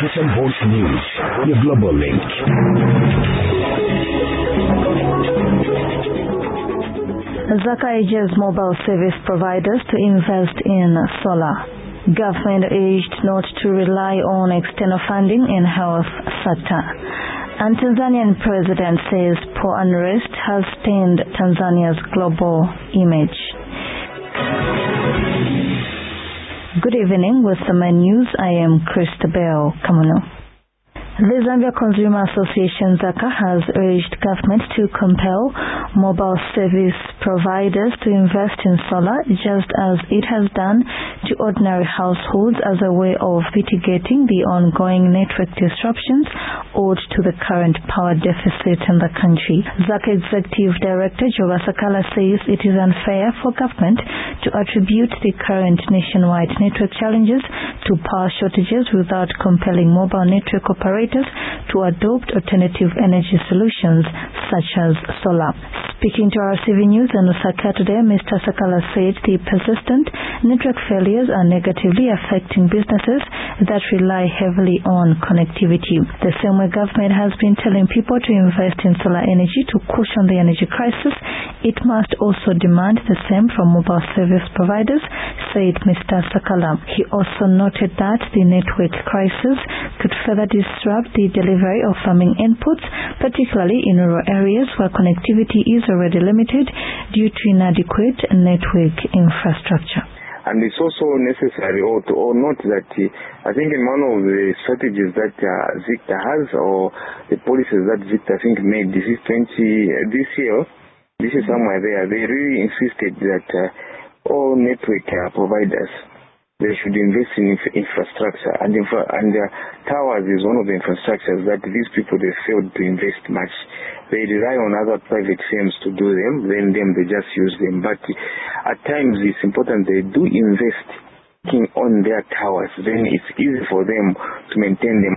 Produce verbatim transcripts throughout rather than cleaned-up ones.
African Voice News, your global link. Zaka urges mobile service providers to invest in solar. Government urged not to rely on external funding in health sector. And Tanzanian president says poor unrest has stained Tanzania's global image. Good evening. With the main news, I am Christabel Kamuno. The Zambia Consumer Association Zaka has urged government to compel mobile service providers to invest in solar, just as it has done to ordinary households as a way of mitigating the ongoing network disruptions owed to the current power deficit in the country. Zaka Executive Director Joba Sakala says it is unfair for government to attribute the current nationwide network challenges to power shortages without compelling mobile network operators to adopt alternative energy solutions such as solar. Speaking to R C V News in Lusaka today, Mister Sakala said the persistent network failures are negatively affecting businesses that rely heavily on connectivity. The same way government has been telling people to invest in solar energy to cushion the energy crisis, it must also demand the same from mobile service providers, said Mister Sakala. He also noted that the network crisis could further disrupt the delivery of farming inputs, particularly in rural areas where connectivity is already limited due to inadequate network infrastructure. And it's also necessary or to or note that uh, I think in one of the strategies that uh, Zicta has, or the policies that Zicta I think made this is twenty uh, this year, this is somewhere there. They really insisted that uh, all network uh, providers, they should invest in inf- infrastructure, and infra- and uh, towers is one of the infrastructures that these people they failed to invest much. They rely on other private firms to do them, then them they just use them. But uh, at times it's important they do invest on their towers. Then it's easy for them to maintain them.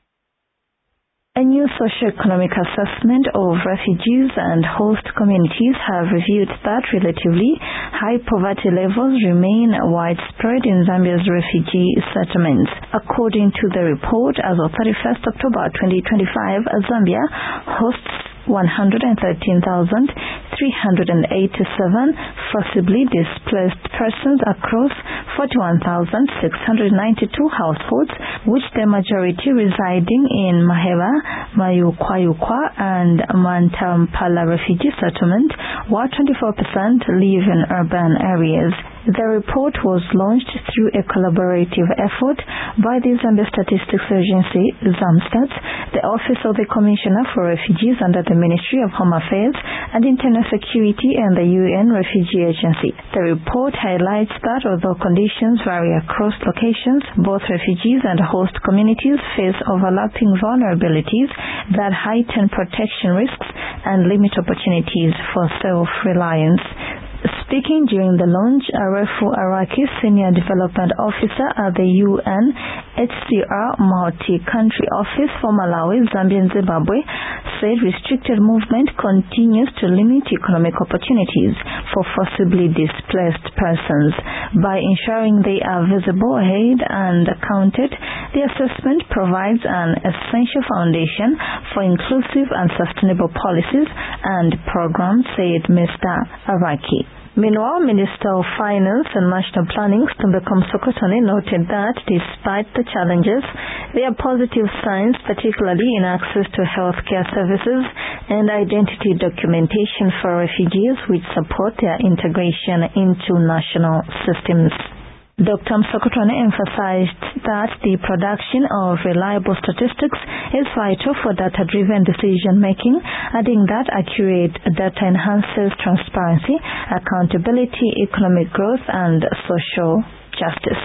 A new socio-economic assessment of refugees and host communities have revealed that relatively high poverty levels remain widespread in Zambia's refugee settlements. According to the report, as of thirty-first October twenty twenty-five, Zambia hosts one hundred thirteen thousand three hundred eighty-seven forcibly displaced persons across forty-one thousand six hundred ninety-two households, which the majority residing in Maheba, Mayukwayukwa and Mantampala refugee settlement, while twenty-four percent live in urban areas. The report was launched through a collaborative effort by the Zambia Statistics Agency, ZAMSTATS, the Office of the Commissioner for Refugees under the Ministry of Home Affairs and Internal Security, and the U N Refugee Agency. The report highlights that although conditions vary across locations, both refugees and host communities face overlapping vulnerabilities that heighten protection risks and limit opportunities for self-reliance. Speaking during the launch, Arefu Araki, Senior Development Officer at the U N H C R Multi-Country Office for Malawi, Zambia and Zimbabwe, said restricted movement continues to limit economic opportunities for forcibly displaced persons. By ensuring they are visible, ahead and accounted, the assessment provides an essential foundation for inclusive and sustainable policies and programs, said Mister Araki. Meanwhile, Minister of Finance and National Planning, Stumbeko Msokotane, noted that despite the challenges, there are positive signs, particularly in access to healthcare services and identity documentation for refugees, which support their integration into national systems. Doctor Msokotane emphasized that the production of reliable statistics is vital for data-driven decision-making, adding that accurate data enhances transparency, accountability, economic growth, and social justice.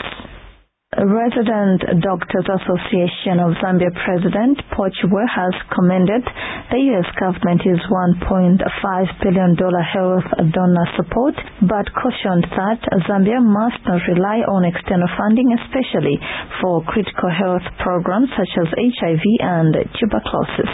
Resident Doctors Association of Zambia President Pochwe has commended the U S government's one point five billion dollars health donor support, but cautioned that Zambia must not rely on external funding, especially for critical health programs such as H I V and tuberculosis.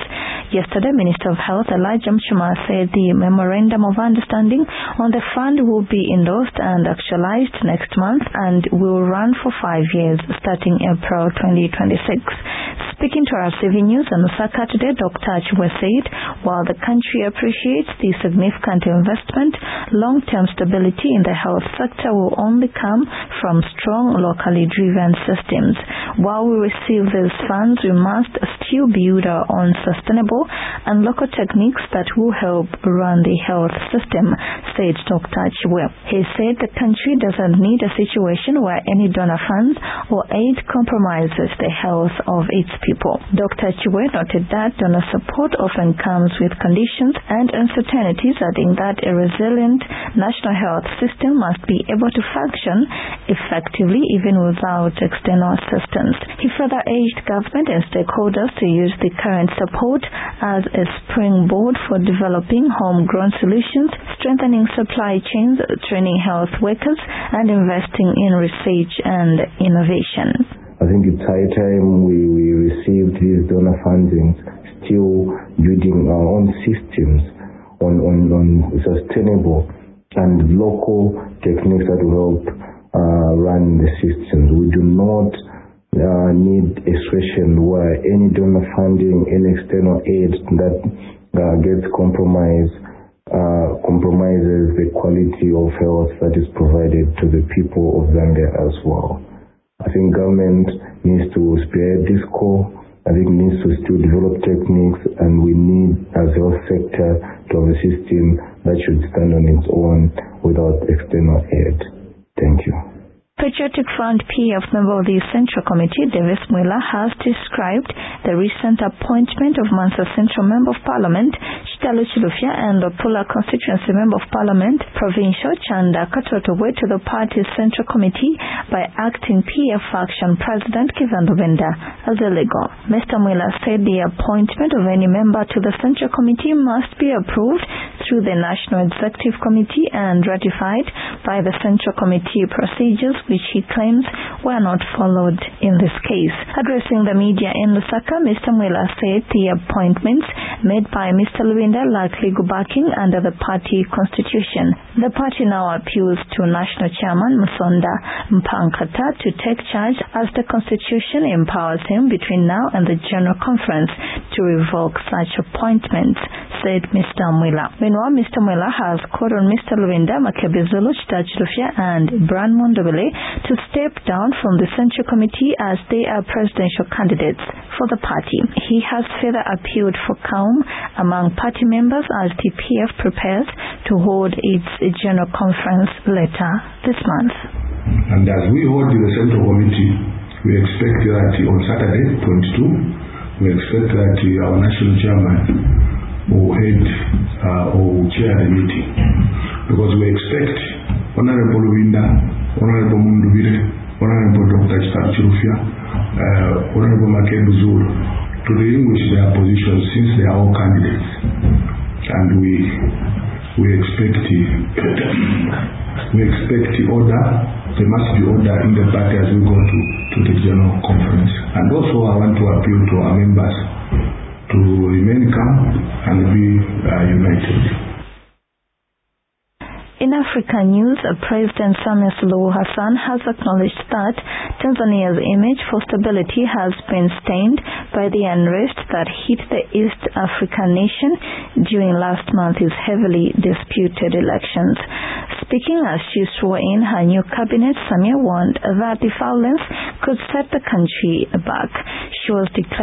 Yesterday, Minister of Health Elijah Mchuma said the Memorandum of Understanding on the fund will be endorsed and actualized next month and will run for five years starting April twenty twenty-six. Speaking to R C V News on Lusaka today, Doctor Achwe said while the country appreciates the significant investment, long-term stability in the health sector will only come from strong locally driven systems. While we receive these funds, we must still build our own sustainable and local techniques that will help run the health system, said Doctor Achwe. He said the country doesn't need a situation where any donor funds or aid compromises the health of its people. Doctor Achwe noted that donor support often comes with conditions and uncertainties, adding that a resilient national health system must be able to function effectively even without external assistance. He further urged government and stakeholders to use the current support as a springboard for developing homegrown solutions, strengthening supply chains, training health workers, and investing in research and innovation. I think it's high time we, we received these donor fundings, still building our own systems on, on, on sustainable and local techniques that will help uh, run the systems. We do not uh, need a situation where any donor funding, any external aid that uh, gets compromised, uh, compromises the quality of health that is provided to the people of Zambia as well. I think government needs to spearhead this call. I think it needs to still develop techniques, and we need, as a health sector, to have a system that should stand on its own without external aid. Thank you. Patriotic Front P F member of the Central Committee, Davis Mwila, has described the recent appointment of Mansa Central Member of Parliament, Chitalo Chilufya, and Lopula Constituency Member of Parliament, Provincial Chanda Katotobwe, to the party's Central Committee by acting P F faction President Kevin Lubenda as illegal. Mister Mwila said the appointment of any member to the Central Committee must be approved through the National Executive Committee and ratified by the Central Committee procedures, which he claims were not followed in this case. Addressing the media in Lusaka, Mister Mwila said the appointments made by Mister Lubenda lack legal backing under the party constitution. The party now appeals to National Chairman Musonda Mpankata to take charge, as the constitution empowers him between now and the General Conference to revoke such appointments, said Mister Mwila. Meanwhile, Mister Mwila has called on Mister Lubenda, Makebizulu, Chitachilufya, and Bran Mondobele to step down from the Central Committee as they are presidential candidates for the party. He has further appealed for calm among party members as the P F prepares to hold its General Conference later this month. And as we hold the Central Committee, we expect that on Saturday, twenty-two, we expect that our national chairman will head uh, or will chair the meeting, because we expect Honorable Lubenda, Honorable Mundubire, Honorable Doctor Chitachilufya, uh, Honorable Makebizulu to relinquish their positions, since they are all candidates, and we we expect we expect the order. There must be order in the party as we go to, to the General Conference. And also I want to appeal to our members to remain calm and be uh, united. In African news, President Samia Suluhu Hassan has acknowledged that Tanzania's image for stability has been stained by the unrest that hit the East African nation during last month's heavily disputed elections. Speaking as she swore in her new cabinet, Samia warned that the violence could set the country back. She was declared